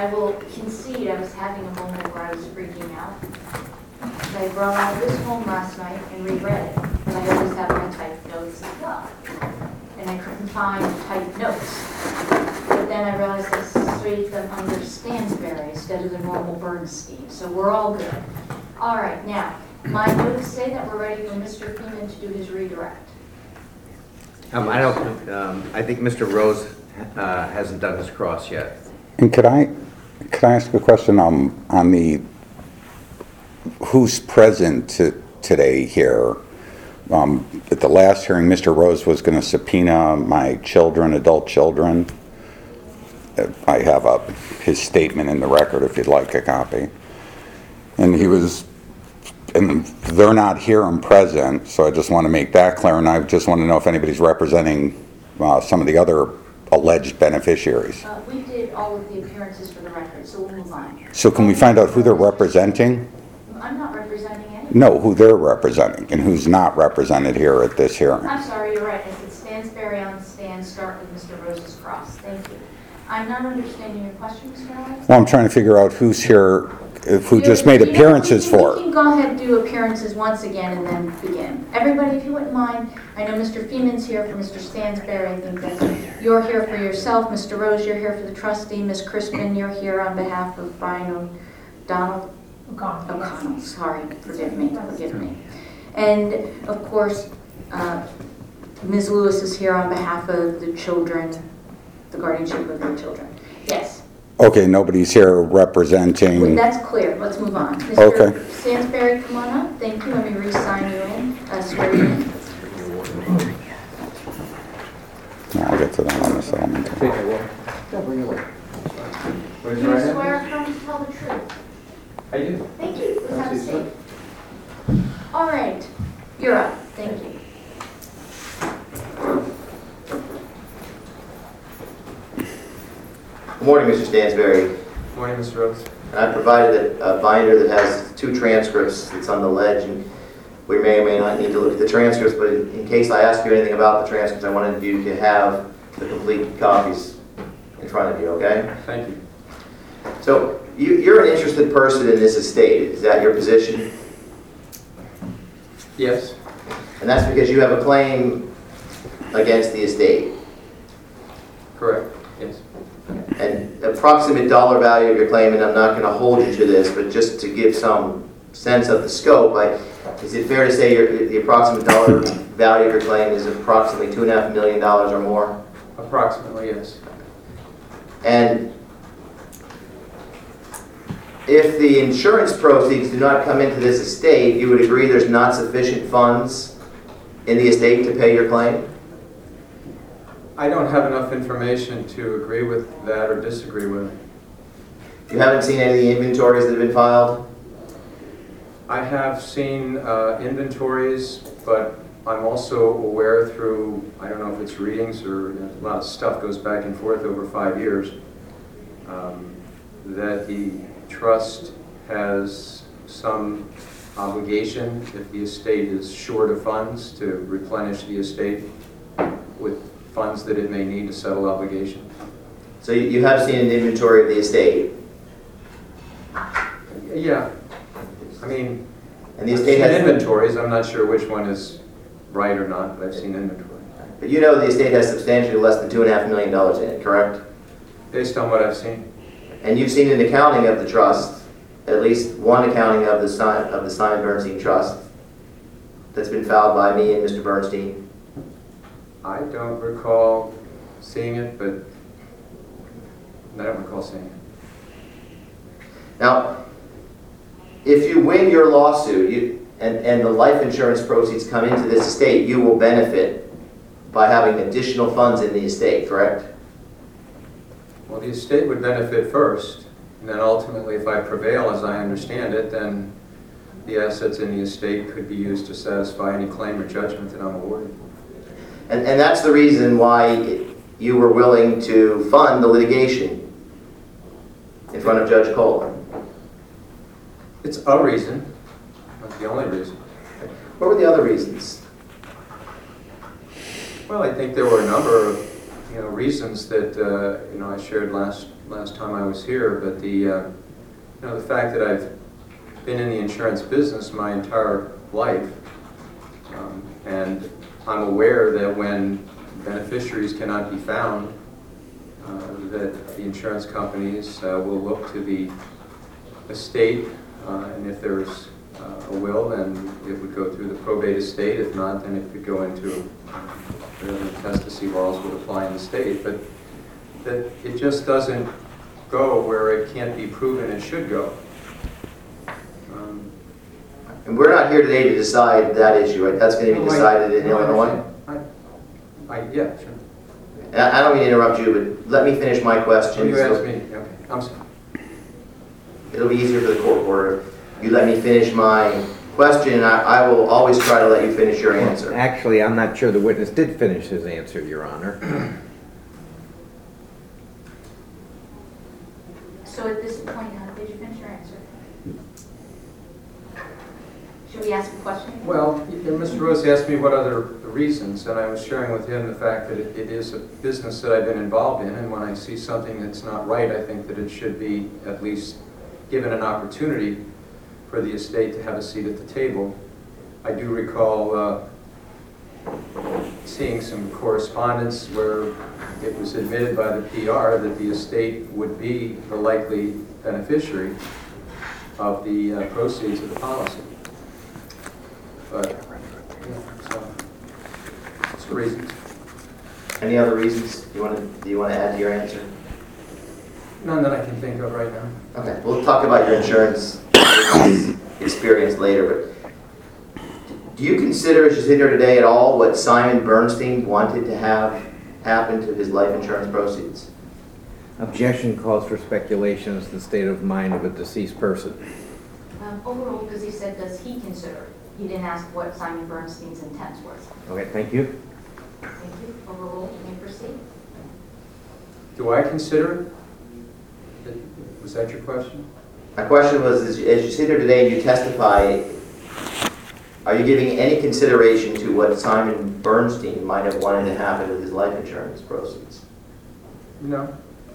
I will concede I was having a moment where I was freaking out. I brought out this home last night and reread it, but I always have my typed notes as well. And I couldn't find typed notes. But then I realized I saved them under Stansberry instead of the normal Bernstein. So we're all good. All right, now, my notes say that we're ready for Mr. Freeman to do his redirect. I think Mr. Rose hasn't done his cross yet. And could I ask a question on the who's present today here? At the last hearing, Mr. Rose was going to subpoena my children, adult children. I have his statement in the record if you'd like a copy. And they're not here and present, so I just want to make that clear. And I just want to know if anybody's representing some of the other alleged beneficiaries. We did all of the appearances for the record, so we'll move on. So can we find out who they're representing? I'm not representing any. No, who they're representing and who's not represented here at this hearing. I'm sorry, you're right. I said Stansberry on the stand, start with Mr. Rose's cross. Thank you. I'm not understanding your question, Mr. Ellis. Well, I'm trying to figure out who's here, who just made appearances for We it. can go ahead and do appearances once again and then begin. Everybody, if you wouldn't mind, I know Mr. Feeman's here for Mr. Stansberry. I think that you're here for yourself. Mr. Rose, you're here for the trustee. Ms. Crispin, you're here on behalf of Brian O'Connell. Sorry, forgive me. And of course, Ms. Lewis is here on behalf of the children, the guardianship of their children. Yes. Okay, nobody's here representing. Well, that's clear. Let's move on. Mr. Okay. Stansberry, come on up. Thank you. Let me re-sign you in. Swear you in. No, I'll get to that on the settlement. Do you swear affirm to tell the truth? I do. Thank you. Let's have a seat. All right. You're up. Thank you. Good morning, Mr. Stansberry. Good morning, Mr. Rose. I provided a binder that has 2 transcripts that's on the ledge, and we may or may not need to look at the transcripts, but in case I ask you anything about the transcripts, I wanted you to have the complete copies in front of you, okay? Thank you. So, you're an interested person in this estate. Is that your position? Yes. And that's because you have a claim against the estate. Correct. Yes. And approximate dollar value of your claim, and I'm not going to hold you to this, but just to give some sense of the scope, is it fair to say the approximate dollar value of your claim is approximately $2.5 million or more? Approximately, yes. And if the insurance proceeds do not come into this estate, you would agree there's not sufficient funds in the estate to pay your claim? I don't have enough information to agree with that or disagree with it. You haven't seen any of the inventories that have been filed? I have seen inventories, but I'm also aware through, I don't know if it's readings or a lot of stuff goes back and forth over 5 years, that the trust has some obligation if the estate is short of funds to replenish the estate with funds that it may need to settle obligation. So you have seen an inventory of the estate? Yeah. I mean, And the I've estate seen has inventories. I'm not sure which one is right or not, but I've seen inventory. But you know the estate has substantially less than $2.5 million in it, correct? Based on what I've seen. And you've seen an accounting of the trust, at least one accounting of the Simon Bernstein Trust that's been filed by me and Mr. Bernstein. I don't recall seeing it, but I don't recall seeing it. Now, if you win your lawsuit and the life insurance proceeds come into this estate, you will benefit by having additional funds in the estate, correct? Well, the estate would benefit first, and then ultimately, if I prevail as I understand it, then the assets in the estate could be used to satisfy any claim or judgment that I'm awarded. And that's the reason why you were willing to fund the litigation in front of Judge Kohler. It's a reason, not the only reason. What were the other reasons? Well, I think there were a number of reasons that, I shared last time I was here, but the fact that I've been in the insurance business my entire life, and I'm aware that when beneficiaries cannot be found, that the insurance companies will look to the estate, and if there's a will, then it would go through the probate estate. If not, then it could go into the testacy laws would apply in the state. But that it just doesn't go where it can't be proven it should go. And we're not here today to decide that issue, right? That's going to be decided in Illinois. Yeah, sure. And I don't mean to interrupt you, but let me finish my question. You asked me. Okay, I'm sorry. It'll be easier for the court reporter. You let me finish my question, and I will always try to let you finish your answer. Actually, I'm not sure the witness did finish his answer, Your Honor. So at this point, did you finish your answer? Should we ask a question? Well, Mr. Rose asked me what other reasons, and I was sharing with him the fact that it is a business that I've been involved in, and when I see something that's not right, I think that it should be at least given an opportunity for the estate to have a seat at the table. I do recall seeing some correspondence where it was admitted by the PR that the estate would be the likely beneficiary of the proceeds of the policy. But, so, that's the reasons. Any other reasons do you want to add to your answer? None that I can think of right now. Okay, we'll talk about your insurance experience later, but do you consider, as you sit here today, at all what Simon Bernstein wanted to have happen to his life insurance proceeds? Objection calls for speculation as to the state of mind of a deceased person. Overall, because he said, does he consider? He didn't ask what Simon Bernstein's intent was. Okay, thank you. Thank you. Overruled. You may proceed. Do I consider it? Was that your question? My question was, as you sit here today and you testify, are you giving any consideration to what Simon Bernstein might have wanted to happen with his life insurance proceeds? No.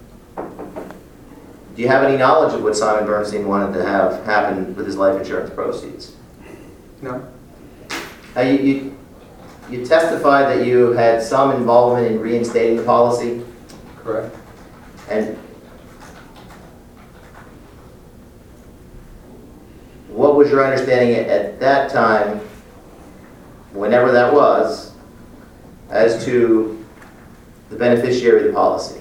Do you have any knowledge of what Simon Bernstein wanted to have happen with his life insurance proceeds? No. Now, you testified that you had some involvement in reinstating the policy, Correct. and what was your understanding at that time, whenever that was, as to the beneficiary of the policy?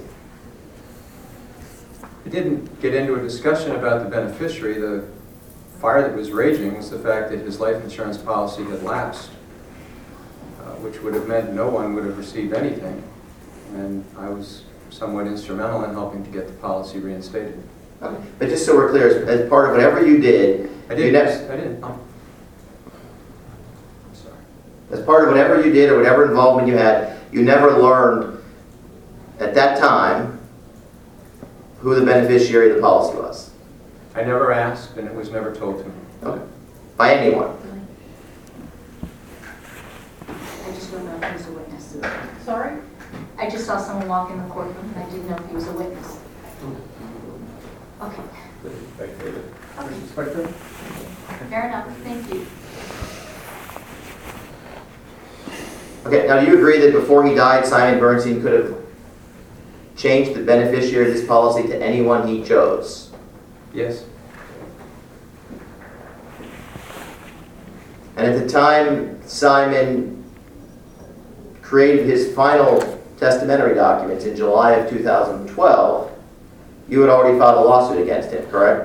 I didn't get into a discussion about the beneficiary. The fire that was raging was the fact that his life insurance policy had lapsed, which would have meant no one would have received anything. And I was somewhat instrumental in helping to get the policy reinstated. Okay. But just so we're clear, as part of whatever you did, I you did. never, I did. I'm sorry. as part of whatever you did or whatever involvement you had, you never learned at that time who the beneficiary of the policy was? I never asked, and it was never told to me. Okay. By anyone? I just don't know if he was a witness. Sorry? I just saw someone walk in the courtroom, and I didn't know if he was a witness. Okay. Okay. Fair enough. Thank you. Okay, now do you agree that before he died, Simon Bernstein could have changed the beneficiary of this policy to anyone he chose? Yes. And at the time Simon created his final testamentary documents in July of 2012, you had already filed a lawsuit against him, correct?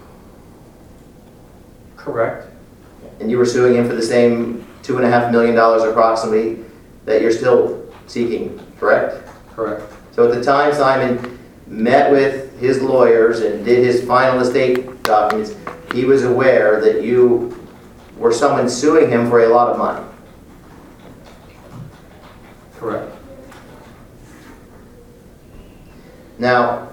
Correct. And you were suing him for the same $2.5 million approximately that you're still seeking, correct? Correct. So at the time Simon met with his lawyers and did his final estate documents, he was aware that you were someone suing him for a lot of money. Correct. Now,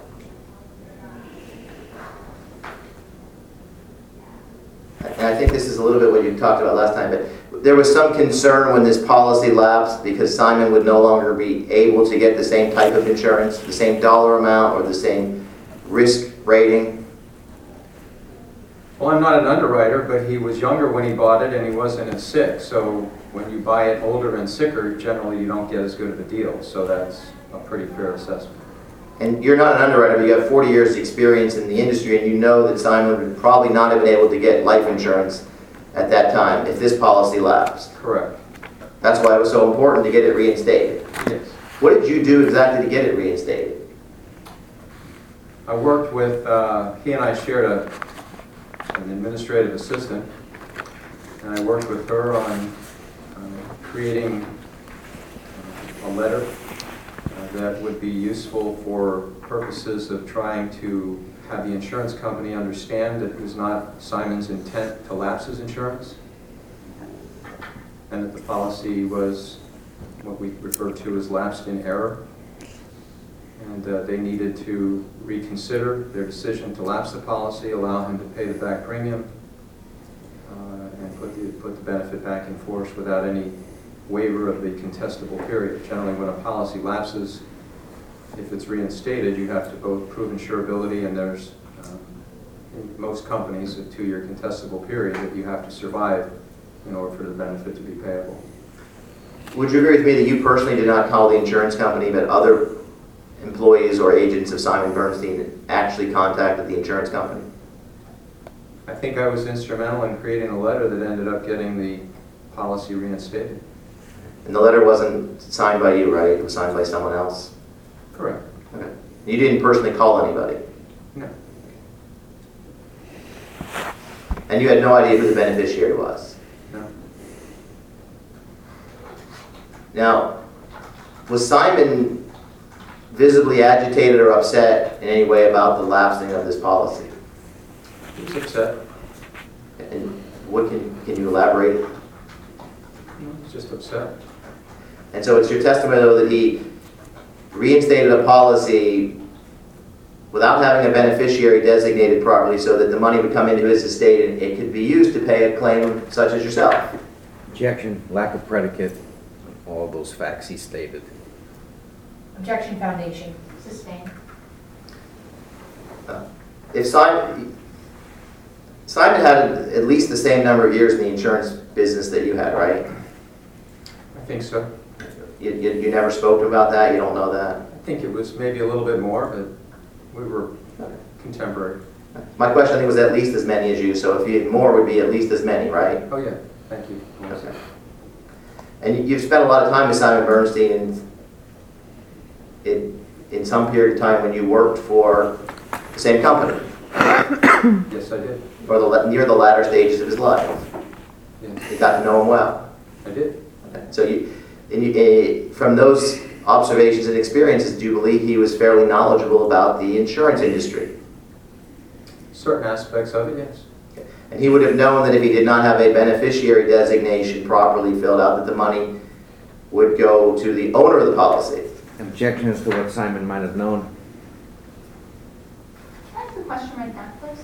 and I think this is a little bit what you talked about last time, but there was some concern when this policy lapsed because Simon would no longer be able to get the same type of insurance, the same dollar amount, or the same risk rating. Well, I'm not an underwriter, but he was younger when he bought it and he wasn't as sick. So when you buy it older and sicker, generally you don't get as good of a deal. So that's a pretty fair assessment. And you're not an underwriter, but you have 40 years experience in the industry, and you know that Simon would probably not have been able to get life insurance at that time if this policy lapsed. Correct. That's why it was so important to get it reinstated. Yes. What did you do exactly to get it reinstated? I worked with, he and I shared an administrative assistant, and I worked with her on creating a letter that would be useful for purposes of trying to have the insurance company understand that it was not Simon's intent to lapse his insurance, and that the policy was what we refer to as lapsed in error, and they needed to reconsider their decision to lapse the policy, allow him to pay the back premium, and put the benefit back in force without any waiver of the contestable period. Generally, when a policy lapses, if it's reinstated, you have to both prove insurability, and there's, in most companies, a 2-year contestable period that you have to survive in order for the benefit to be payable. Would you agree with me that you personally did not call the insurance company, but other employees or agents of Simon Bernstein actually contacted the insurance company? I think I was instrumental in creating a letter that ended up getting the policy reinstated. And the letter wasn't signed by you, right? It was signed by someone else? Correct. Okay. You didn't personally call anybody? No. And you had no idea who the beneficiary was? No. Now, was Simon visibly agitated or upset in any way about the lapsing of this policy? He was upset. And what can you elaborate? He was just upset. And so it's your testimony, though, that he reinstated a policy without having a beneficiary designated properly so that the money would come into his estate and it could be used to pay a claim such as yourself. Objection, lack of predicate, all of those facts he stated. Objection, foundation. Sustained. If Simon had at least the same number of years in the insurance business that you had, right? I think so. You never spoke about that? You don't know that? I think it was maybe a little bit more, but we were contemporary. My question, I think, was at least as many as you, so if he had more, would be at least as many, right? Oh, yeah. Thank you. Okay. And you've spent a lot of time with Simon Bernstein in some period of time when you worked for the same company, Yes, I did. or near the latter stages of his life. Yes, You got to know him well. I did. Okay. So from those observations and experiences, do you believe he was fairly knowledgeable about the insurance industry? Certain aspects of it, yes. And he would have known that if he did not have a beneficiary designation properly filled out, that the money would go to the owner of the policy. Objection as to what Simon might have known. Can I ask a question right now, please?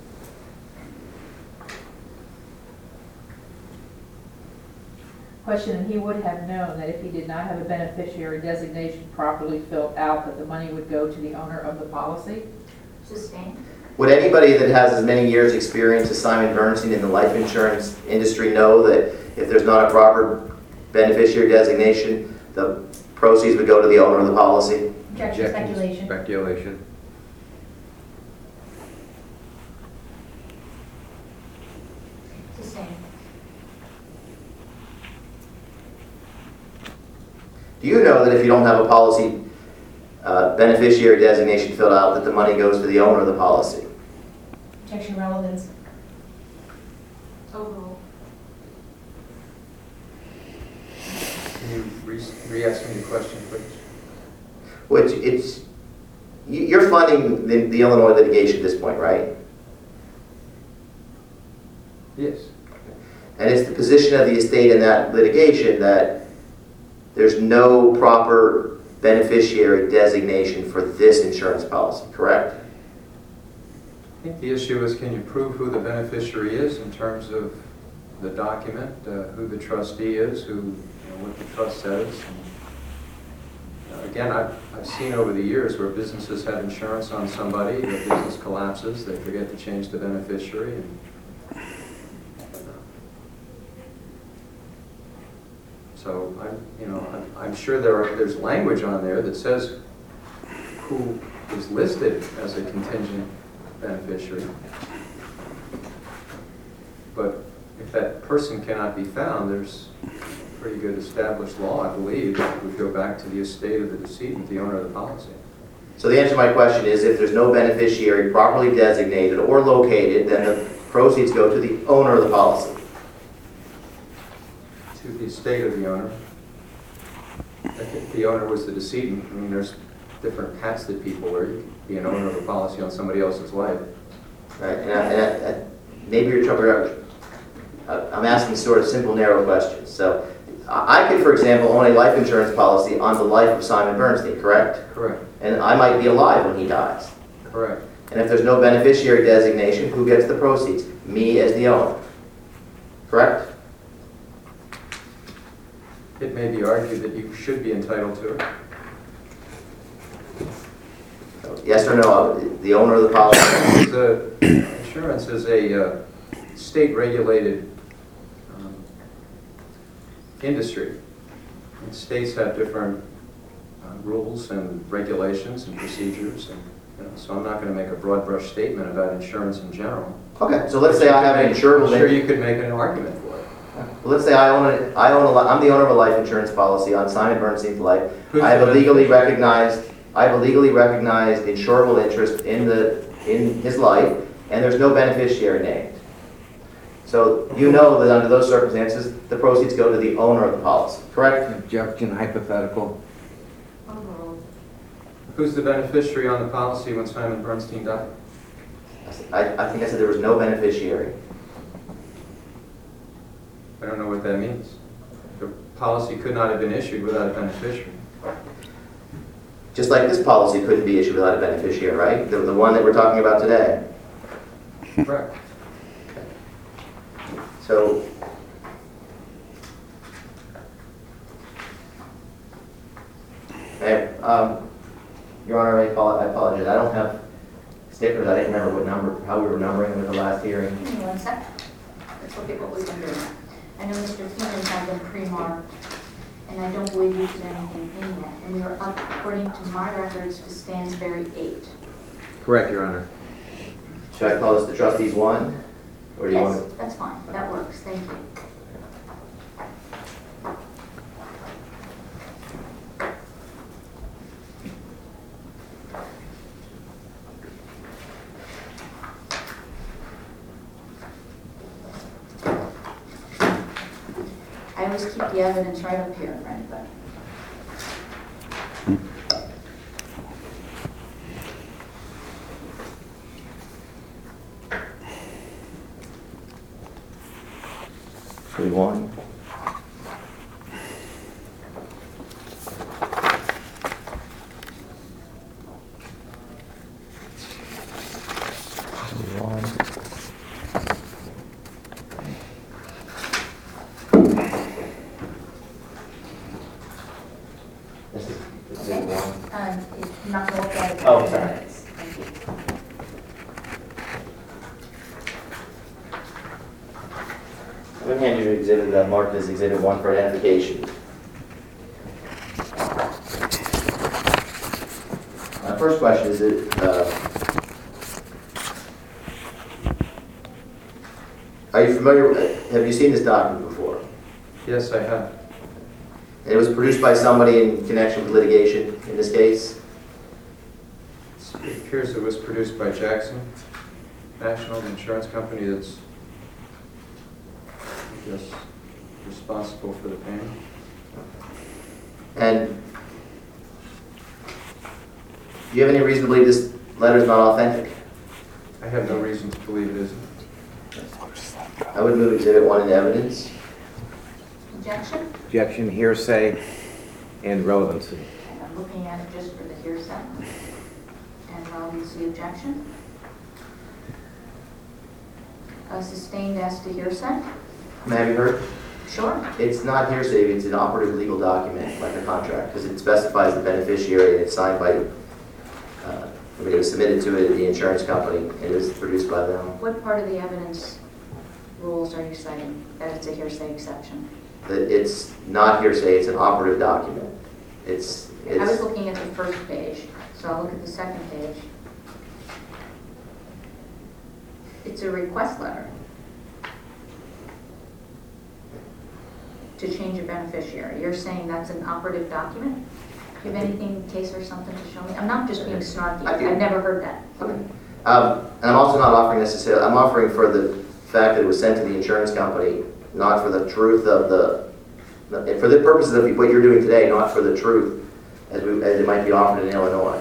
Question, and he would have known that if he did not have a beneficiary designation properly filled out, that the money would go to the owner of the policy? Sustained. Would anybody that has as many years' experience as Simon Bernstein in the life insurance industry know that if there's not a proper beneficiary designation, the proceeds would go to the owner of the policy? Objection, speculation. Speculation. Sustained. Do you know that if you don't have a policy beneficiary designation filled out, that the money goes to the owner of the policy? Objection, relevance. Overruled. Can you re-ask me the question, please? Which you're funding the Illinois litigation at this point, right? Yes. And it's the position of the estate in that litigation that there's no proper beneficiary designation for this insurance policy, correct? I think the issue is, can you prove who the beneficiary is in terms of the document, who the trustee is, what the trust says? Again, I've seen over the years where businesses have insurance on somebody, the business collapses, they forget to change the beneficiary, and so I'm sure there's language on there that says who is listed as a contingent beneficiary. But if that person cannot be found, there's pretty good established law, I believe, that would go back to the estate of the decedent, the owner of the policy. So the answer to my question is, if there's no beneficiary properly designated or located, then the proceeds go to the owner of the policy. To the estate of the owner. If the owner was the decedent, I mean, there's different hats that people wear. You could be an owner of a policy on somebody else's life. Right, and maybe you're trouble. I'm asking sort of simple, narrow questions. So I could, for example, own a life insurance policy on the life of Simon Bernstein, correct? Correct. And I might be alive when he dies. Correct. And if there's no beneficiary designation, who gets the proceeds? Me as the owner. Correct? It may be argued that you should be entitled to it. So yes or no, the owner of the policy? Insurance is a state-regulated industry. And states have different rules and regulations and procedures, and so I'm not going to make a broad brush statement about insurance in general. Okay, so let's say I have an insurable. I'm sure you could make an argument for it. Well, let's say I'm the owner of a life insurance policy on Simon Bernstein's life. Who's I have the a legally beneficiary? recognized insurable interest in his life, and there's no beneficiary named. So you know that under those circumstances, the proceeds go to the owner of the policy, correct? Objection, hypothetical. Overruled. Who's the beneficiary on the policy when Simon Bernstein died? I think I said there was no beneficiary. I don't know what that means. The policy could not have been issued without a beneficiary. Just like this policy couldn't be issued without a beneficiary, right? The one that we're talking about today. Correct. So, okay, Your Honor, I apologize. I don't have stickers. I didn't remember what number, how we were numbering them at the last hearing. Give me 1 second. Let's look at what we've been doing. I know Mr. Keenan had them pre-marked, and I don't believe you put anything in yet. And we were up, according to my records, to Stansberry 8. Correct, Your Honor. Should I call this the trustees 1? Or do you want Yes, that's fine. That works. Thank you. I always keep the evidence right up here for anybody. to 1? This is exhibit 1. I'm not going to look at it. Oh, sorry. Thank you. I'm going to hand you an exhibit marked as exhibit 1 for identification. My first question is are you familiar with, have you seen this document before? Yes, I have. And it was produced by somebody in connection with litigation in this case? It appears it was produced by Jackson National, the insurance company that's, I guess, responsible for the payment. And do you have any reason to believe this letter is not authentic? I have no reason to believe it isn't. I would move exhibit 1 into evidence. Objection? Objection, hearsay, and relevancy. And I'm looking at it just for the hearsay. And relevancy objection. sustained as to hearsay? Have you heard? Sure. It's not hearsay, it's an operative legal document, like a contract, because it specifies the beneficiary and it's signed by, I mean, it was submitted to the insurance company and it was produced by them. What part of the evidence rules are you citing that it's a hearsay exception? That it's not hearsay, it's an operative document. I was looking at the first page, so I'll look at the second page. It's a request letter to change a beneficiary. You're saying that's an operative document? Do you have anything, case or something to show me? I'm not just being snarky. I do. I've never heard that. Okay. And I'm also not offering necessarily, I'm offering for the fact that it was sent to the insurance company, not for the truth of for the purposes of what you're doing today, not for the truth as it might be offered in Illinois.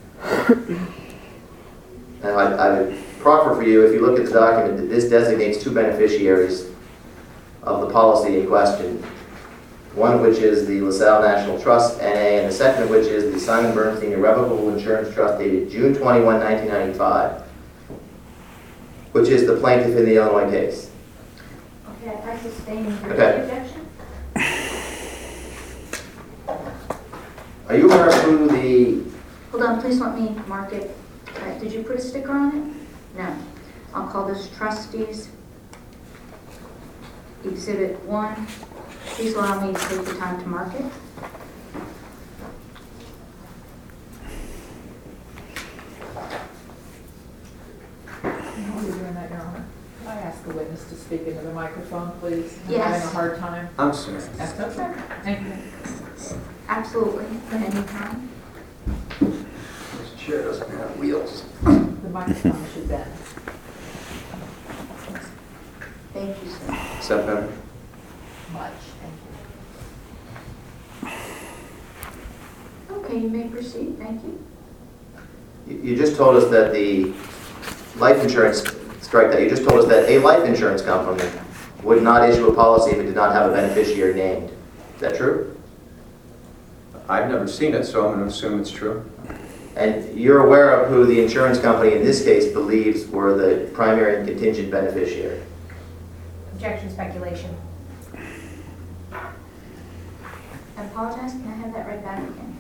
And I would proffer for you, if you look at the document, that this designates two beneficiaries of the policy in question. One of which is the LaSalle National Trust, NA, and the second of which is the Simon Bernstein Irrevocable Insurance Trust dated June 21, 1995, which is the plaintiff in the Illinois case. Okay, I sustain your Okay. objection. Are you aware of who the, Hold on, please let me mark it. All right, did you put a sticker on it? No. I'll call this trustees. Exhibit 1. Please allow me to take the time to mark it. While you're doing that, Your Honor, can I ask the witness to speak into the microphone, please? I'm Yes. having a hard time. I'm sorry. That's okay. Thank you. Absolutely, at any time. This chair doesn't have wheels. The microphone should bend. Thank you, sir. Is that better? Much. Thank you. Okay, you may proceed. Thank you. you just told us that the life insurance, strike that, you just told us that a life insurance company would not issue a policy if it did not have a beneficiary named. Is that true? I've never seen it, so I'm going to assume it's true. And you're aware of who the insurance company in this case believes were the primary and contingent beneficiary? Objection, speculation. I apologize, can I have that right back again?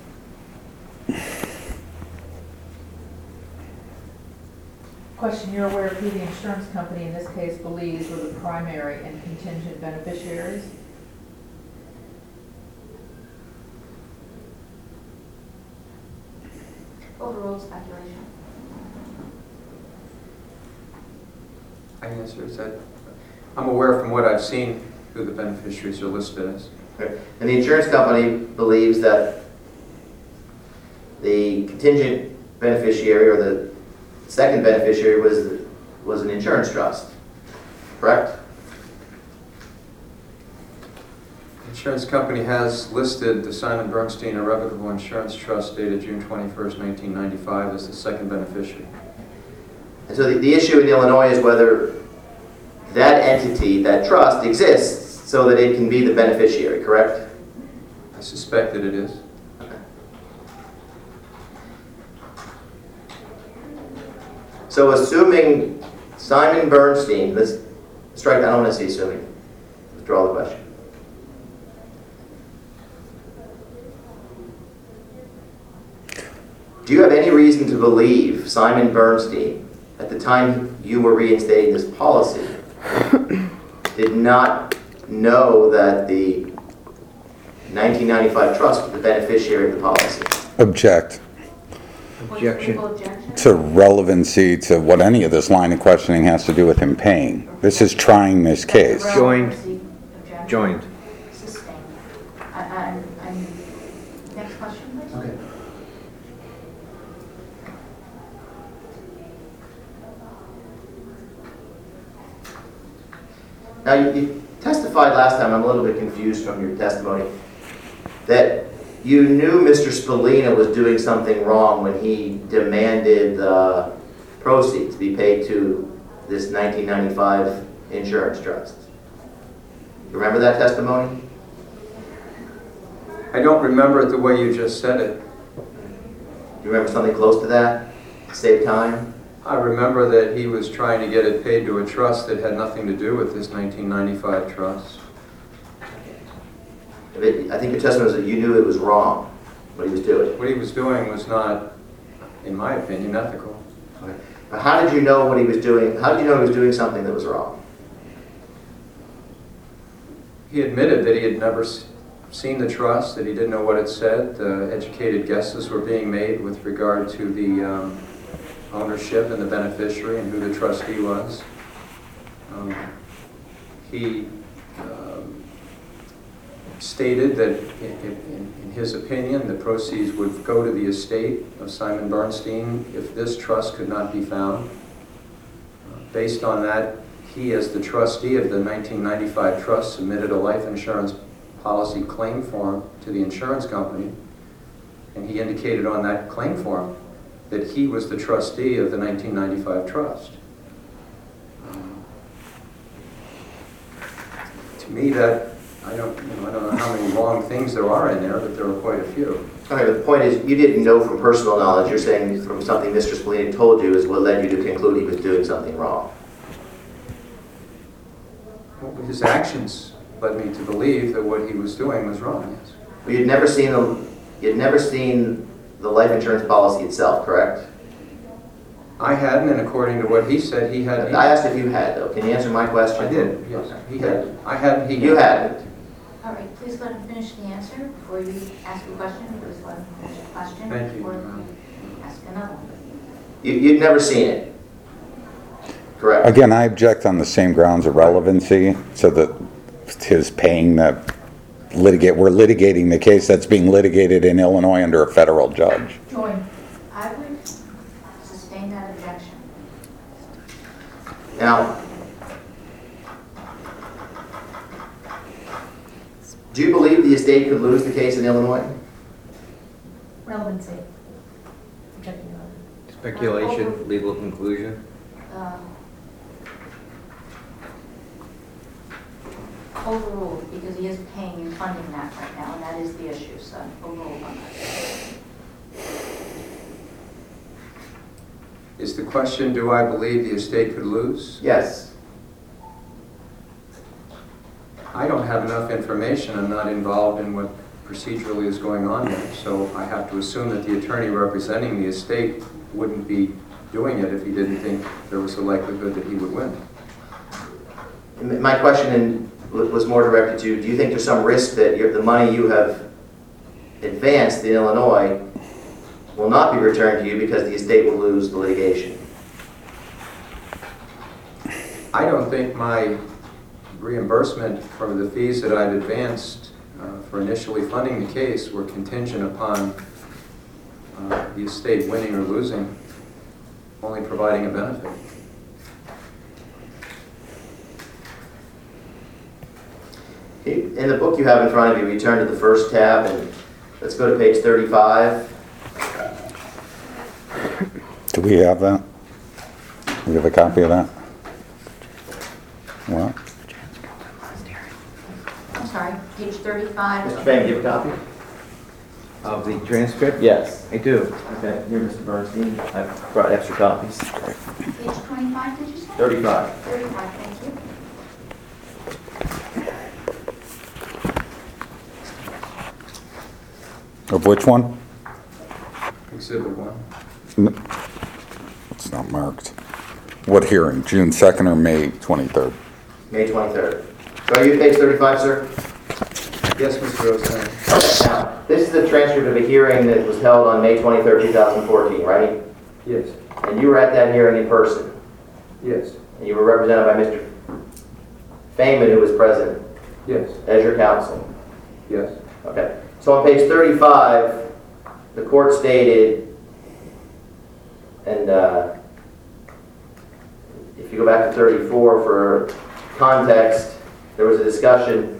Question, you're aware of who the insurance company in this case believes were the primary and contingent beneficiaries? Overruled speculation. I answer is that I'm aware from what I've seen who the beneficiaries are listed as. Okay. And the insurance company believes that the contingent beneficiary or the second beneficiary was an insurance trust, correct? The insurance company has listed the Simon Bernstein Irrevocable Insurance Trust dated June 21st, 1995 as the second beneficiary. And so the issue in Illinois is whether that entity, that trust, exists so that it can be the beneficiary, correct? I suspect that it is. So assuming Simon Bernstein, let's strike that, I don't want to say assuming, withdraw the question. Do you have any reason to believe Simon Bernstein, at the time you were reinstating this policy, did not know that the 1995 trust was the beneficiary of the policy? Object Objection. Objection. to relevancy to what any of this line of questioning has to do with him paying. This is trying this case. Joined. Objection. Joined. Sustained. Next question, please. Okay. Now, you testified last time, I'm a little bit confused from your testimony, that you knew Mr. Spallina was doing something wrong when he demanded the proceeds be paid to this 1995 insurance trust. You remember that testimony? I don't remember it the way you just said it. Do you remember something close to that? To save time? I remember that he was trying to get it paid to a trust that had nothing to do with this 1995 trust. I think your testimony was that you knew it was wrong, what he was doing. What he was doing was not, in my opinion, ethical. Okay. But how did you know what he was doing? How did you know he was doing something that was wrong? He admitted that he had never seen the trust, that he didn't know what it said. Educated guesses were being made with regard to the ownership and the beneficiary and who the trustee was. He stated that in his opinion the proceeds would go to the estate of Simon Bernstein if this trust could not be found. Based on that, he, as the trustee of the 1995 trust, submitted a life insurance policy claim form to the insurance company, and he indicated on that claim form that he was the trustee of the 1995 trust. To me, that I don't know how many wrong things there are in there, but there are quite a few. Okay, but the point is, you didn't know from personal knowledge. You're saying from something Mr. Spallini told you is what led you to conclude he was doing something wrong. Well, his actions led me to believe that what he was doing was wrong, yes. But you'd never seen the life insurance policy itself, correct? I hadn't, and according to what he said, he had. I asked if you had, though. Can you answer my question? I did, yes. He had. I hadn't, he had. You hadn't. All right, please let him finish the answer before you ask a question. Please let him finish the question. Thank you. Before you ask another one. You'd never seen it, correct? Again, I object on the same grounds of relevancy, so that his paying the we're litigating the case that's being litigated in Illinois under a federal judge. Join. I would sustain that objection. Now, do you believe the estate could lose the case in Illinois? Relevancy. Objecting on it. Speculation, legal conclusion. Overruled, because he is paying and funding that right now, and that is the issue, so overruled on that. Is the question, do I believe the estate could lose? Yes. I don't have enough information. I'm not involved in what procedurally is going on there, so I have to assume that the attorney representing the estate wouldn't be doing it if he didn't think there was a likelihood that he would win. My question was more directed to, do you think there's some risk that the money you have advanced in Illinois will not be returned to you because the estate will lose the litigation? I don't think my reimbursement for the fees that I've advanced for initially funding the case were contingent upon the estate winning or losing, only providing a benefit. In the book you have in front of you, return to the first tab and let's go to page 35. Do we have that? We have a copy of that? What? I'm sorry, page 35. Mr. Fang, give a copy. Of the transcript? Yes. I do. Okay, here, Mr. Bernstein, I brought extra copies. Page 25, did you say? 35. 35, thank you. Of which one? Exhibit 1. It's not marked. What hearing? June 2nd or May 23rd? May 23rd. So are you at page 35, sir? Yes, Mr. Rosen. Now, this is the transcript of a hearing that was held on May 23rd, 2014, right? Yes. And you were at that hearing in person. Yes. And you were represented by Mr. Feynman, who was present Yes. as your counsel. Yes. Okay. So on page 35, the court stated, and if you go back to 34 for context, there was a discussion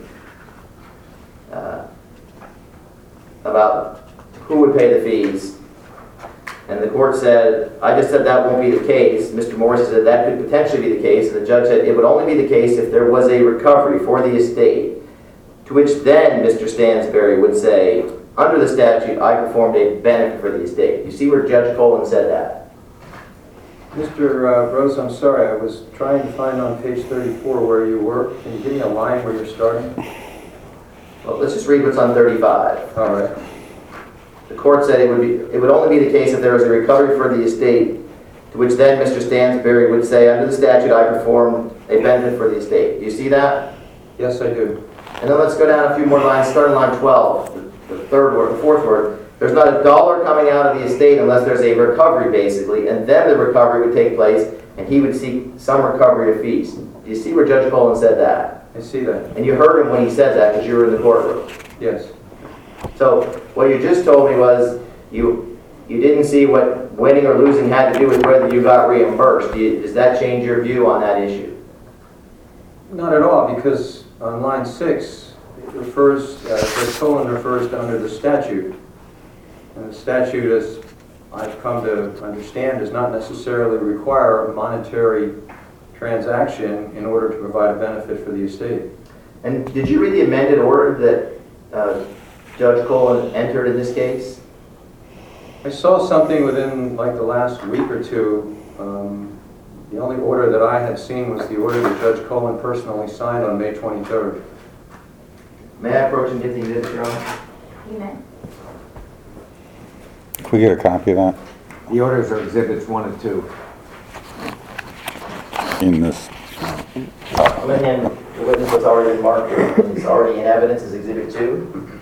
about who would pay the fees. And the court said, I just said that won't be the case. Mr. Morrissey said that could potentially be the case. And the judge said it would only be the case if there was a recovery for the estate. To which then Mr. Stansberry would say, under the statute, I performed a benefit for the estate. You see where Judge Colin said that? Mr. Rose, I'm sorry, I was trying to find on page 34 where you were. Can you give me a line where you're starting? Well, let's just read what's on 35. All right. The court said it would only be the case if there was a recovery for the estate, to which then Mr. Stansberry would say, under the statute, I performed a benefit for the estate. Do you see that? Yes, I do. And then let's go down a few more lines, starting line 12, the third word, the fourth word. There's not a dollar coming out of the estate unless there's a recovery, basically, and then the recovery would take place, and he would seek some recovery of fees. Do you see where Judge Colin said that? I see that. And you heard him when he said that because you were in the courtroom. Yes. So what you just told me was you didn't see what winning or losing had to do with whether you got reimbursed. Does that change your view on that issue? Not at all, because on line 6, it refers, Judge Colin refers to under the statute. And the statute, as I've come to understand, does not necessarily require a monetary transaction in order to provide a benefit for the estate. And did you read the amended order that Judge Colin entered in this case? I saw something within like the last week or two. The only order that I had seen was the order that Judge Colin personally signed on May 23rd. May I approach and get the exhibit, Your Honor? You may. Can we get a copy of that The orders are exhibits 1 and 2. in this? I'm going to hand the witness what's already been marked. It's already in evidence as Exhibit 2.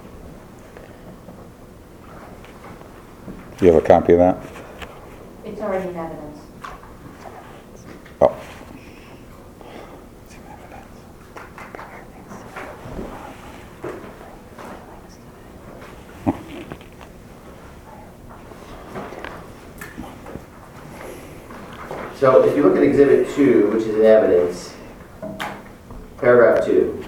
Do you have a copy of that? It's already in evidence. Oh. So if you look at Exhibit 2, which is in evidence, paragraph 2,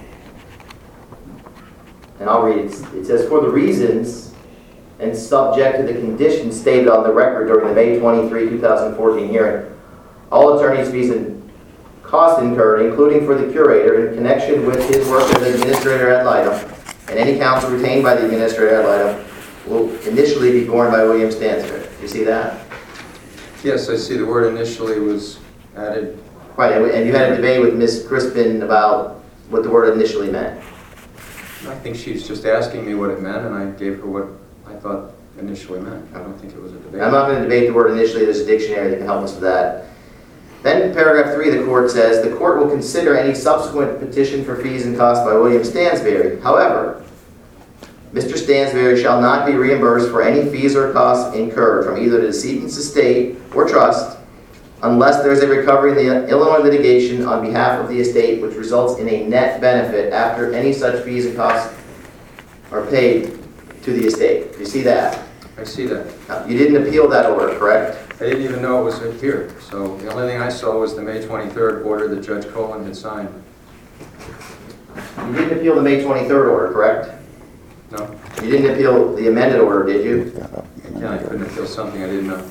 and I'll read it. It says, for the reasons and subject to the conditions stated on the record during the May 23, 2014 hearing, all attorney's fees and costs incurred, including for the curator in connection with his work as administrator ad litem, and any counsel retained by the administrator ad litem, will initially be borne by William Stansberry. Do you see that? Yes, I see the word initially was added. Right, and you had a debate with Ms. Crispin about what the word initially meant. I think she's just asking me what it meant, and I gave her what I thought initially meant. I don't think it was a debate. I'm not going to debate the word initially. There's a dictionary that can help us with that. Then paragraph 3, the court says, the court will consider any subsequent petition for fees and costs by William Stansberry. However, Mr. Stansberry shall not be reimbursed for any fees or costs incurred from either the decedent's estate or trust unless there is a recovery in the Illinois litigation on behalf of the estate which results in a net benefit after any such fees and costs are paid to the estate. Do you see that? I see that. Now, you didn't appeal that order, correct? I didn't even know it was here. So the only thing I saw was the May 23rd order that Judge Colin had signed. You didn't appeal the May 23rd order, correct? No? You didn't appeal the amended order, did you? Yeah, I couldn't appeal something I didn't know.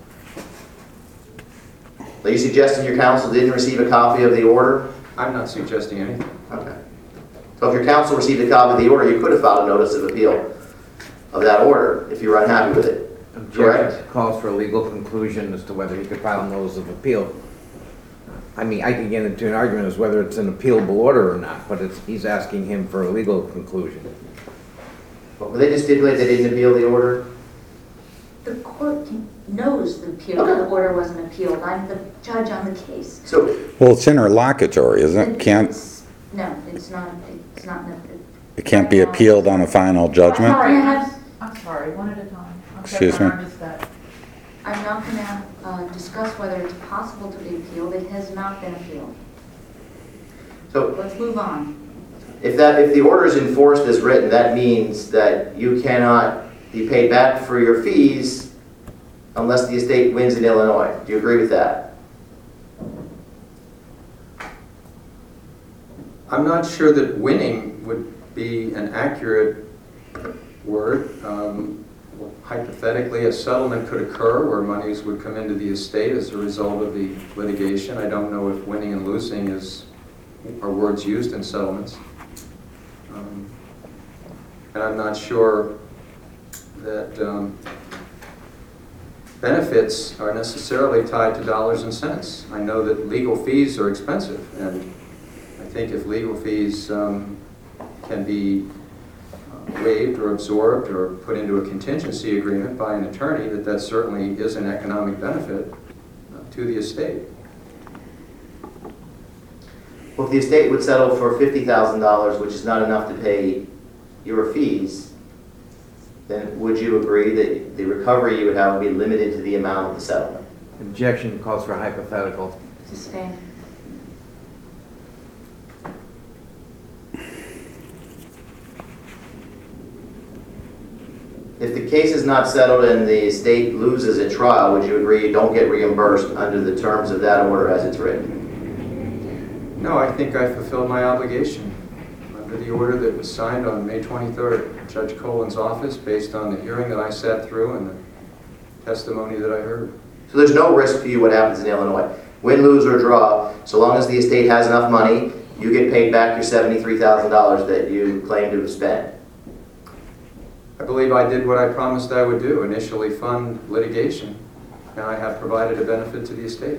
Are you suggesting your counsel didn't receive a copy of the order? I'm not suggesting anything. Okay. So if your counsel received a copy of the order, you could have filed a notice of appeal of that order if you were unhappy with it. Correct? Objection calls for a legal conclusion as to whether he could file a notice of appeal. I mean, I can get into an argument as whether it's an appealable order or not, but he's asking him for a legal conclusion. But they just stipulate they didn't appeal the order? The court knows the order wasn't appealed. I'm the judge on the case. So, Well, it's interlocutory, isn't it? No, it's not. It can't be appealed on a final judgment? Sorry, Yes. I'm sorry, one at a time. I'm Excuse sorry, me? I missed that. I'm not going to discuss whether it's possible to be appealed. It has not been appealed. so Let's move on. if the order is enforced as written, that means that you cannot be paid back for your fees unless the estate wins in Illinois. Do you agree with that? I'm not sure that winning would be an accurate word. Hypothetically, a settlement could occur where monies would come into the estate as a result of the litigation. I don't know if winning and losing are words used in settlements. And I'm not sure that benefits are necessarily tied to dollars and cents. I know that legal fees are expensive, and I think if legal fees can be waived or absorbed or put into a contingency agreement by an attorney, that certainly is an economic benefit to the estate. Well, if the estate would settle for $50,000, which is not enough to pay your fees, then would you agree that the recovery you would have would be limited to the amount of the settlement? Objection calls for hypothetical. Sustain. If the case is not settled and the estate loses at trial, would you agree you don't get reimbursed under the terms of that order as it's written? No, I think I fulfilled my obligation under the order that was signed on May 23rd, Judge Colin's office, based on the hearing that I sat through and the testimony that I heard. So there's no risk to you what happens in Illinois. Win, lose, or draw, so long as the estate has enough money, you get paid back your $73,000 that you claim to have spent. I believe I did what I promised I would do, initially fund litigation, and I have provided a benefit to the estate.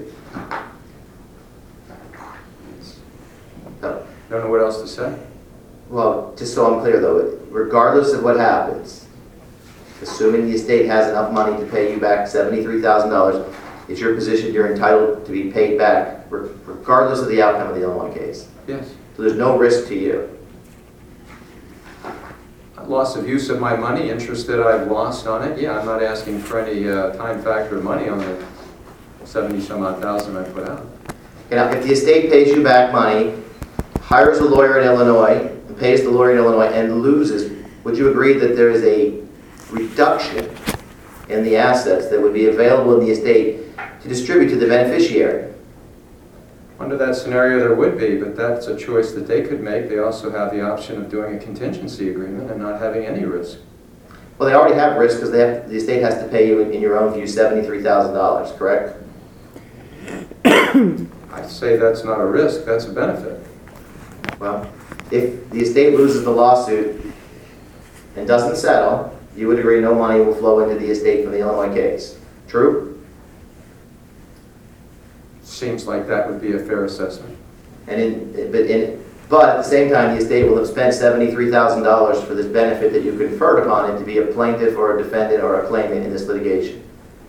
So, Don't know what else to say. well, just so I'm clear though, regardless of what happens, assuming the estate has enough money to pay you back $73,000, it's your position you're entitled to be paid back regardless of the outcome of the Illinois case. Yes. So there's no risk to you. Loss of use of my money, interest that I've lost on it. Yeah, I'm not asking for any time factor of money on the 70-some-odd thousand I put out. Now, if the estate pays you back money, hires a lawyer in Illinois, and pays the lawyer in Illinois, and loses, would you agree that there is a reduction in the assets that would be available in the estate to distribute to the beneficiary? Under that scenario, there would be, but that's a choice that they could make. They also have the option of doing a contingency agreement and not having any risk. Well, they already have risk because the estate has to pay you, in your own view, $73,000, correct? I say that's not a risk, that's a benefit. Well, if the estate loses the lawsuit and doesn't settle, you would agree no money will flow into the estate from the Illinois case. True? Seems like that would be a fair assessment. But at the same time, the estate will have spent $73,000 for this benefit that you conferred upon it to be a plaintiff or a defendant or a claimant in this litigation.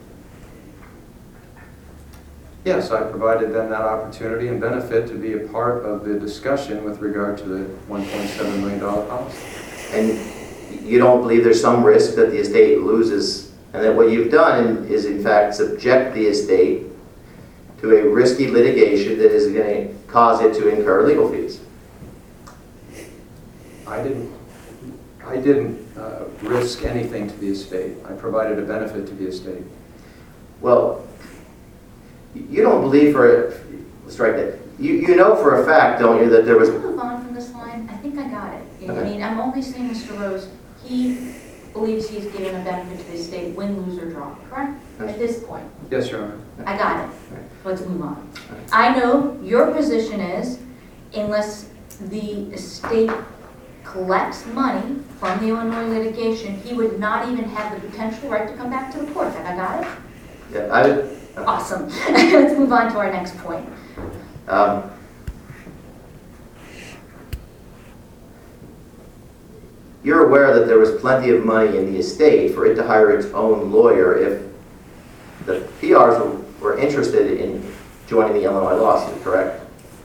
Yes, I provided them that opportunity and benefit to be a part of the discussion with regard to the $1.7 million policy. And you don't believe there's some risk that the estate loses, and that what you've done is in fact subject the estate to a risky litigation that is going to cause it to incur legal fees. I didn't risk anything to the estate. I provided a benefit to the estate. Well, you don't believe strike that. You know for a fact, don't you, that there was... Can we move on from this line? I think I got it. I Okay. mean, I'm only saying, Mr. Rose, he believes he's given a benefit to the estate, win, lose, or draw, correct? At this point. Yes, Your Honor. I got it. Let's move on. I know your position is, unless the estate collects money from the Illinois litigation, he would not even have the potential right to come back to the court. Have I got it? Yeah, I would... Awesome. Let's move on to our next point. You're aware that there was plenty of money in the estate for it to hire its own lawyer if the PRs were interested in joining the Illinois lawsuit, correct?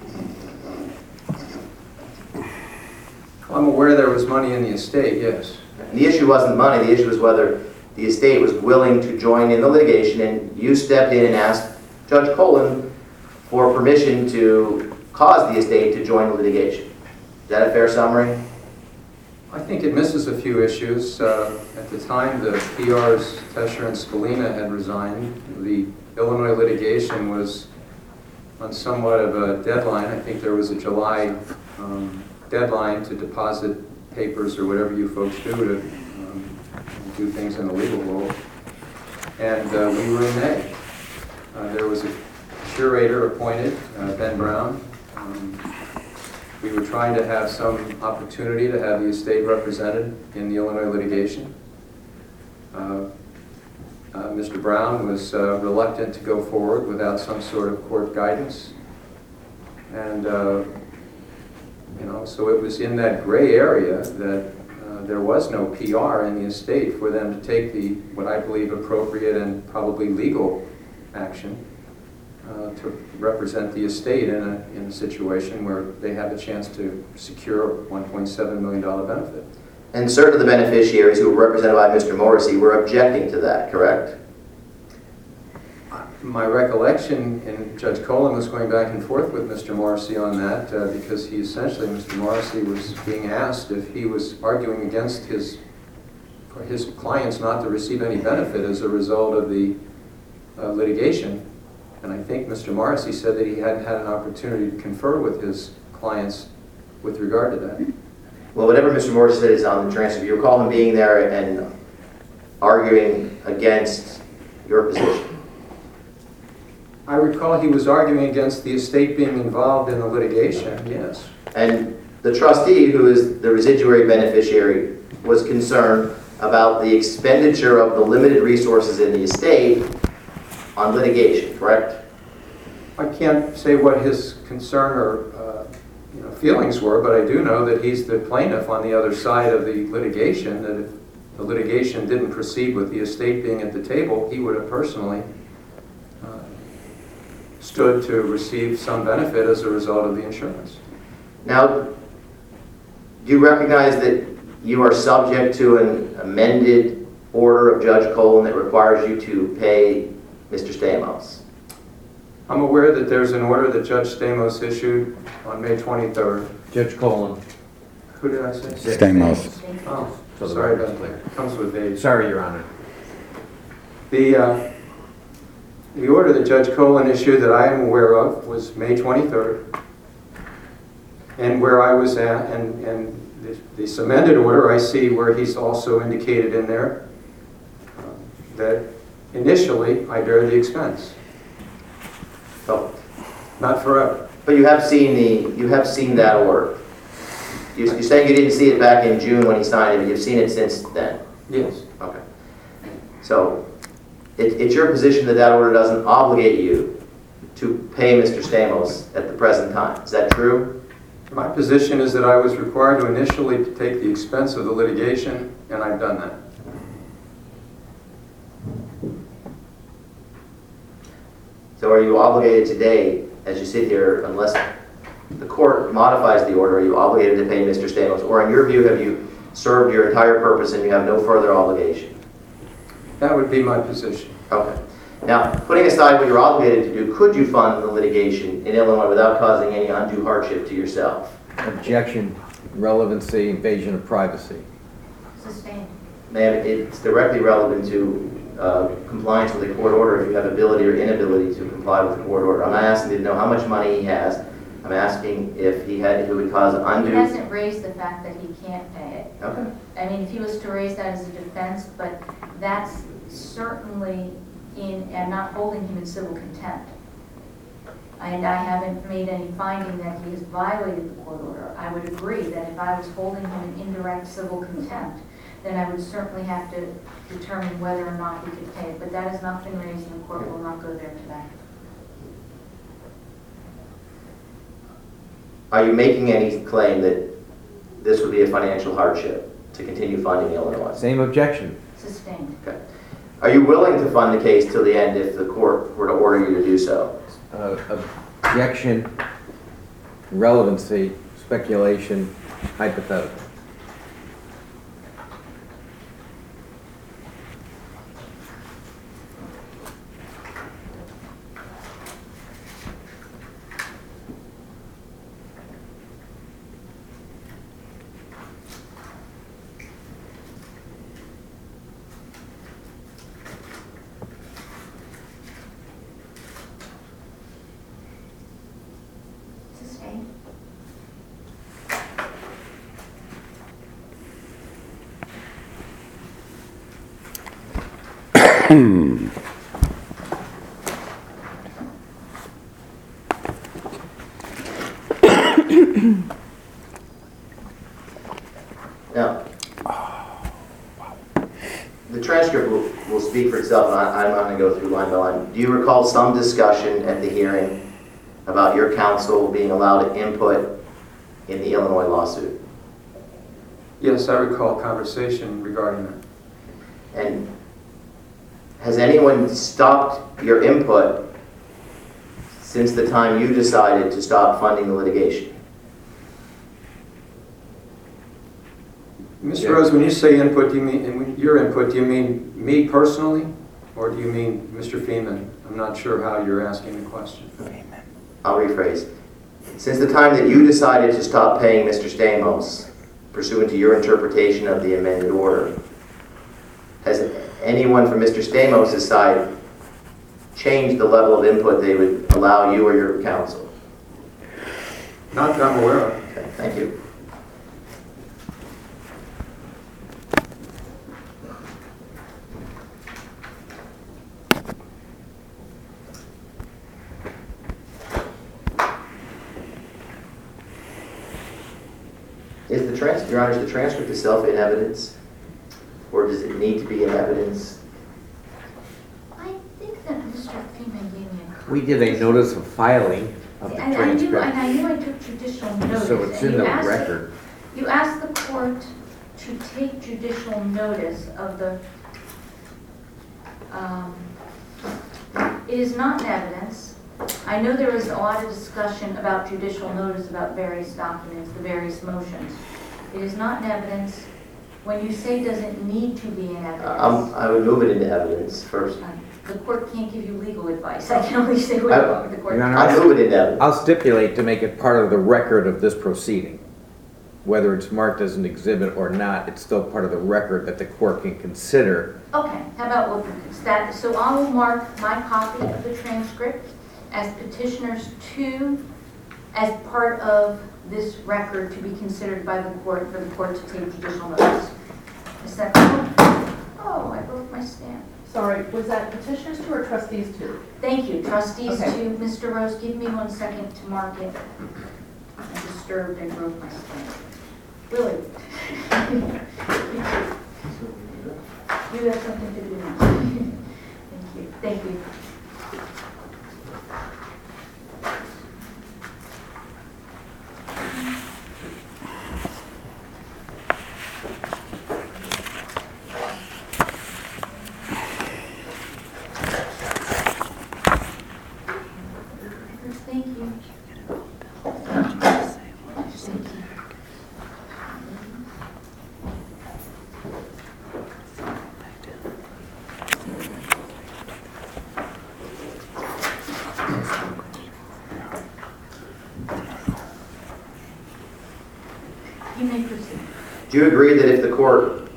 I'm aware there was money in the estate, yes. And the issue wasn't money, the issue was whether the estate was willing to join in the litigation, and you stepped in and asked Judge Colin for permission to cause the estate to join the litigation. Is that a fair summary? I think it misses a few issues. At the time, the PRs, Tesher and Scalina, had resigned. The Illinois litigation was on somewhat of a deadline. I think there was a July deadline to deposit papers or whatever you folks do things in the legal world. And we were in May. There was a curator appointed, Ben Brown. We were trying to have some opportunity to have the estate represented in the Illinois litigation. Mr. Brown was reluctant to go forward without some sort of court guidance. And, so it was in that gray area that there was no PR in the estate for them to take what I believe appropriate and probably legal action to represent the estate in a situation where they have a chance to secure a $1.7 million benefit. And certain of the beneficiaries who were represented by Mr. Morrissey were objecting to that, correct? My recollection, and Judge Colin was going back and forth with Mr. Morrissey on that because Mr. Morrissey was being asked if he was arguing against for his clients not to receive any benefit as a result of the litigation. And I think Mr. Morrissey said that he hadn't had an opportunity to confer with his clients with regard to that. Well, whatever Mr. Morrissey said is on the transcript. You recall him being there and arguing against your position? I recall he was arguing against the estate being involved in the litigation, yes. And the trustee, who is the residuary beneficiary, was concerned about the expenditure of the limited resources in the estate on litigation, correct? I can't say what his concern or feelings were, but I do know that he's the plaintiff on the other side of the litigation, that if the litigation didn't proceed with the estate being at the table, he would have personally stood to receive some benefit as a result of the insurance. Now, do you recognize that you are subject to an amended order of Judge Colin that requires you to pay Mr. Stamos? I'm aware that there's an order that Judge Stamos issued on May 23rd. Judge Colin. Who did I say? Stamos. Oh, So the sorry record's about clear. that. Comes with age. Sorry, Your Honor. The order that Judge Colin issued that I am aware of was May 23rd. And where I was at, and this amended order, I see where he's also indicated in there that initially I bear the expense. Oh, Not forever. but you have seen that order. You're saying you didn't see it back in June when he signed it, but you've seen it since then? Yes. Okay. So, it's your position that that order doesn't obligate you to pay Mr. Stamos at the present time. Is that true? My position is that I was required to initially take the expense of the litigation, and I've done that. So are you obligated today, as you sit here, unless the court modifies the order, are you obligated to pay Mr. Stamos? Or in your view, have you served your entire purpose and you have no further obligation? That would be my position. Okay. Now, putting aside what you're obligated to do, could you fund the litigation in Illinois without causing any undue hardship to yourself? Objection, relevancy, invasion of privacy. Sustained. Ma'am, it's directly relevant to compliance with a court order if you have ability or inability to comply with the court order. I'm not asking you to know how much money he has. I'm asking if it would cause He undue... hasn't raised the fact that he can't pay it. Okay. I mean, if he was to raise that as a defense, but that's certainly I'm not holding him in civil contempt. And I haven't made any finding that he has violated the court order. I would agree that if I was holding him in indirect civil contempt, then I would certainly have to determine whether or not he could pay it. But that has not been raised and the court will not go there today. Are you making any claim that this would be a financial hardship to continue funding Illinois? Same objection. Sustained. Okay. Are you willing to fund the case till the end if the court were to order you to do so? Objection, relevancy, speculation, hypothetical. Sustained. Now, the the transcript will speak for itself, and I'm not going to go through line by line. Do you recall some discussion at the hearing about your counsel being allowed input in the Illinois lawsuit? Yes, I recall conversation regarding that. And has anyone stopped your input since the time you decided to stop funding the litigation? Mr. Rose, when you say input, do you mean, and when your input, do you mean me personally, or do you mean Mr. Feeman? I'm not sure how you're asking the question. I'll rephrase. Since the time that you decided to stop paying Mr. Stamos, pursuant to your interpretation of the amended order, has anyone from Mr. Stamos' side changed the level of input they would allow you or your counsel? Not that I'm aware of. Okay, thank you. Is the Your Honor, is the transcript itself in evidence? Or does it need to be in evidence? I think that Mr. Freeman gave me a. We did a notice of filing of the I knew transcript, I took judicial notice. so it's and in you the asked record. You asked the court to take judicial notice of the, it is not in evidence. I know there was a lot of discussion about judicial notice about various documents, the various motions. It is not in evidence. When you say does it need to be in evidence, I would move it into evidence first. the court can't give you legal advice. I can only say what I want with the court. Your Honor, I move it into evidence. I'll stipulate to make it part of the record of this proceeding. Whether it's marked as an exhibit or not, it's still part of the record that the court can consider. Okay, how about what that? So I will mark my copy of the transcript as petitioners 2 as part of this record to be considered by the court for the court to take judicial notice. Is that correct? Oh, I broke my stamp. Sorry, was that petitioners 2 or trustees 2? Thank you, trustees Okay. 2. Mr. Rose, give me 1 second to mark it. I disturbed and broke my stamp. Really? You have something to do now. Thank you. Thank you. Thank you. You may proceed. Do you agree that if the court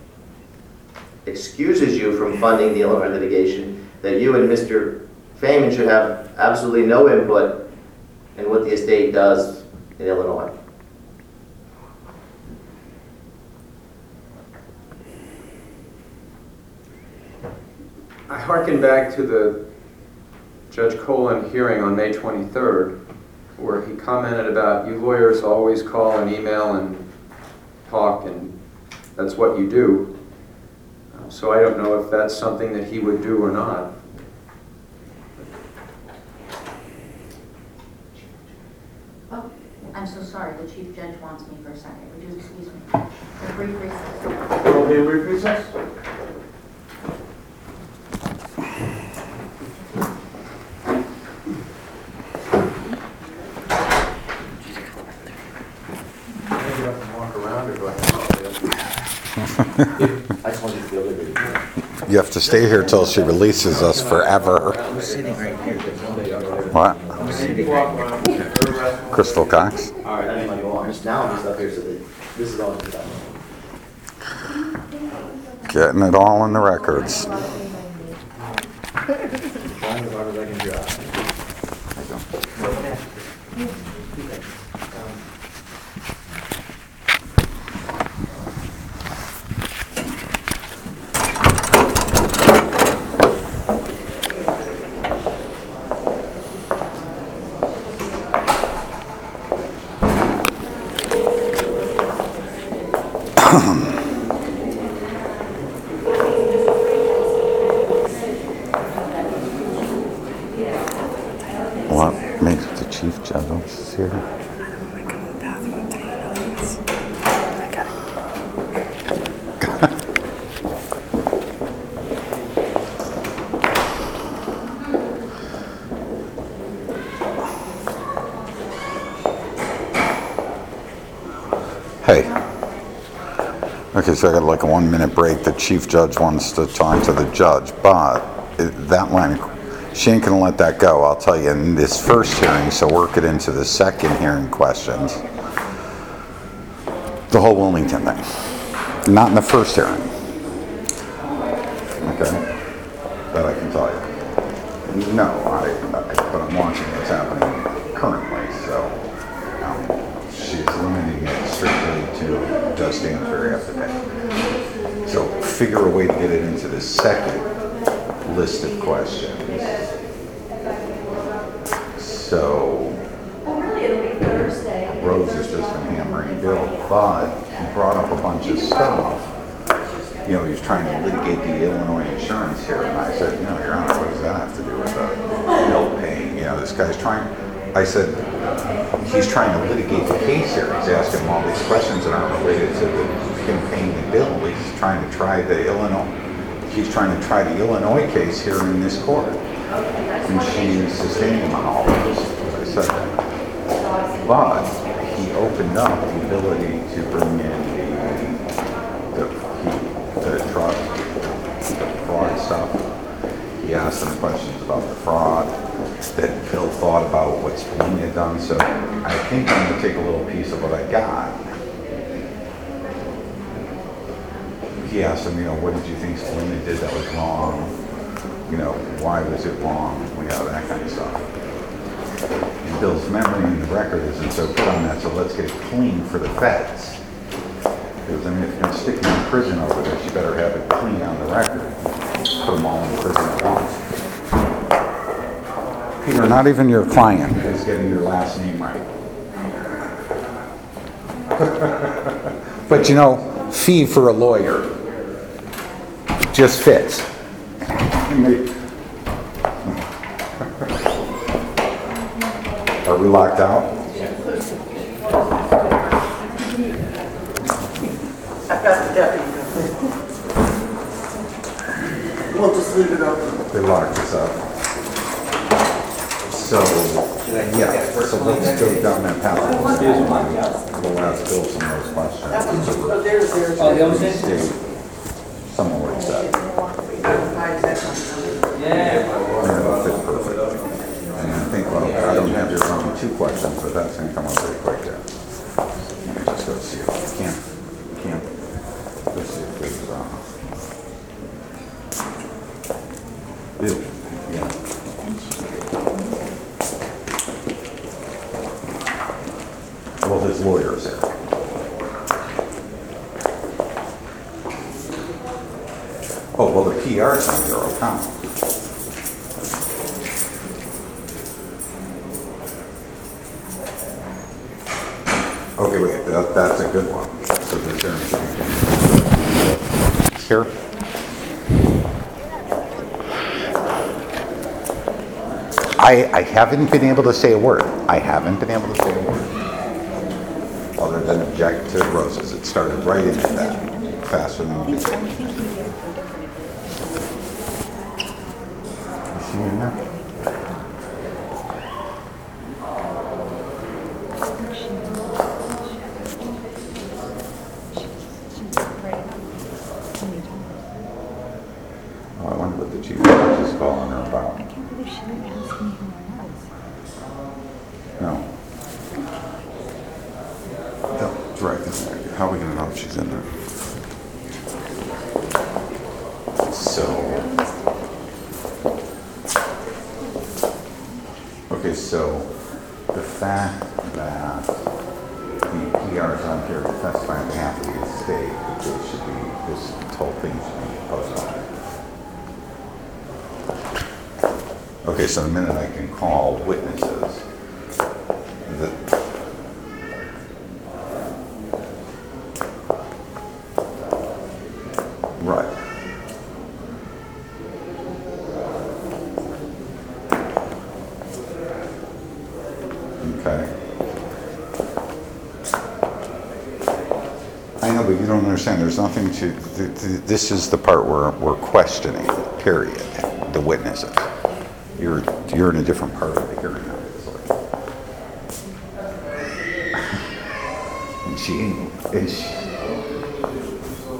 excuses you from funding the Illinois litigation, that you and Mr. Feynman should have absolutely no input in what the estate does in Illinois? I hearken back to the Judge Colin hearing on May 23rd, where he commented about you lawyers always call and email and talk, and that's what you do. So I don't know if that's something that he would do or not. Oh, I'm so sorry. The chief judge wants me for a second. Would you excuse me? A brief recess. Will be a brief recess? Walk around, or do I have I just wanted you to feel liberty. You have to stay here till she releases us forever. I'm sitting right here. What? I'm sitting right here. Crystal Cox? All right, That's my goal. Now I'm just up here so that this is all just done. Getting it all in the records. Trying as hard as I can try. Okay, so I got like a 1-minute break. The chief judge wants to talk to the judge, but that line, she ain't gonna let that go. I'll tell you, in this first hearing, so work it into the second hearing questions. The whole Wilmington thing. Not in the first hearing. Okay? That I can tell you. No, but I'm watching what's happening currently, so she's limiting it strictly to does Stansbury have to pay. So figure a way to get it into the second list of questions. So Rose has just been hammering Bill, but he brought up a bunch of stuff. You know, he was trying to litigate the Illinois insurance here, and I said, you know, Your Honor, what does that have to do with the bill paying? You know, this guy's trying, I said, he's trying to litigate the case here. He's asking him all these questions that aren't related to him paying the bill. He's trying to try the Illinois case here in this court. And she's sustaining him on all of this, as I said that. But he opened up the ability to bring in the trust, the fraud stuff. He asked them questions about the fraud. That Bill thought about what Spillane had done. So I think I'm going to take a little piece of what I got. He asked him, you know, what did you think Spillane did that was wrong? You know, why was it wrong? You know, that kind of stuff. And Bill's memory in the record isn't so good on that, so let's get it clean for the feds. Because, I mean, if you're going to stick him in prison over this, you better have it clean on the record. Put them all in prison at once. Peter, not even your client is getting your last name right. But you know, fee for a lawyer just fits. Are we locked out? I've got the deputy. We'll just leave it open. They locked us up. So, yeah, so let's go down that path. We'll ask Bill some of those questions. Oh, there's. State some of what he said. Yeah. That'll fit perfect. And I think, well, I don't have your own 2 questions, but that's going to come up very quick there. Let me just go see if I can't. Let's see if there's, Bill, yeah. Well, his lawyer's there. Oh, well, the PR's on your account. Okay, wait, that's a good one. So there's here. I haven't been able to say a word. Other than object to Rose's. It started right into that. Faster than you could say. Is she in there? Oh, I wonder what the chief judge is calling her about. I can't believe she didn't ask me who I was. No. No, it's right in there. How are we going to know if she's in there? Okay, so the fact that the PR's on here to testify on behalf of the estate, this whole thing should be postponed. Okay, so the minute I can call witnesses, right. Okay. I know, but you don't understand. There's nothing to. This is the part where we're questioning. Period. The witnesses. You're in a different part of the hearing, obviously. And she.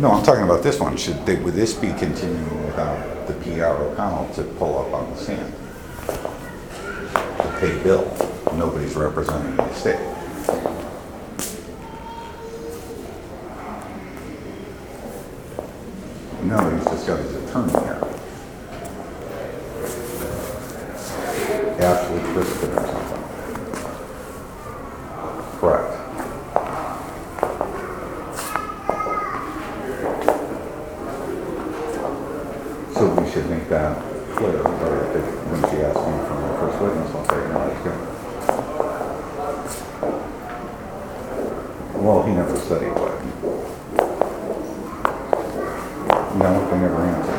No, I'm talking about this one. Would this be continuing without the PR O'Connell to pull up on the stand? To pay bill. Nobody's representing the estate. No, he's just got his attorney here. Ashley Crispin or something. Correct. So we should make that clear, or when she asked me from the first witness, I'll say, no, it's good. Well, he never said he would. No, they never answered.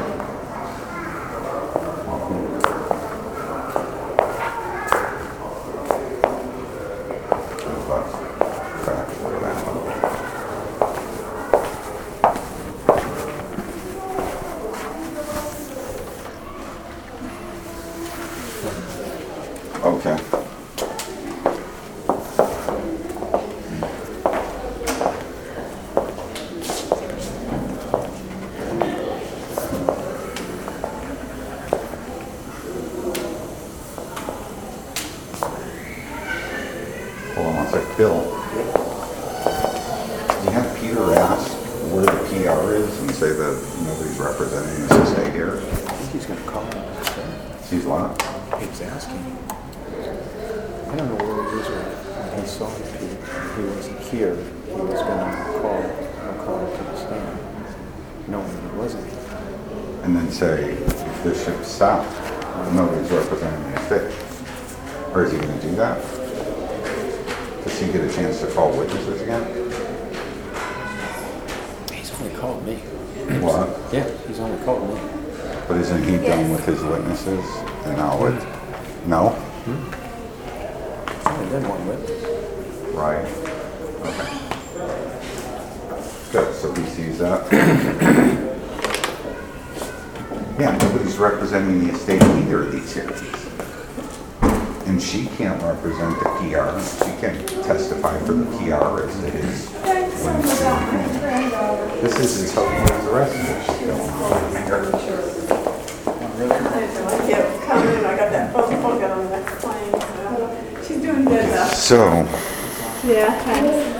Okay. Hold on one sec. Bill, do you have Peter ask where the PR is and say that nobody's representing us to stay here? I think he's gonna call him. He's what? He's asking. I don't know where he is when he saw it. He wasn't here. He was gonna call O'Connell to the stand, knowing he wasn't. And then say, if this ship stopped, nobody's representing the estate. Or is he gonna do that? Does he get a chance to call witnesses again? He's only called me. What? Yeah, he's only called me. But isn't he done with his witnesses? And now it, no? He's only done one witness. Right. Okay. Good, so he sees that. Yeah, nobody's representing the estate in either of these hearings. And she can't represent the PR. She can't testify for the PR as it is. When she, this is as helpful as the rest of it she's going on. I can't come in, I got that phone on the next plane, so she's doing good though. So, Yeah, thanks.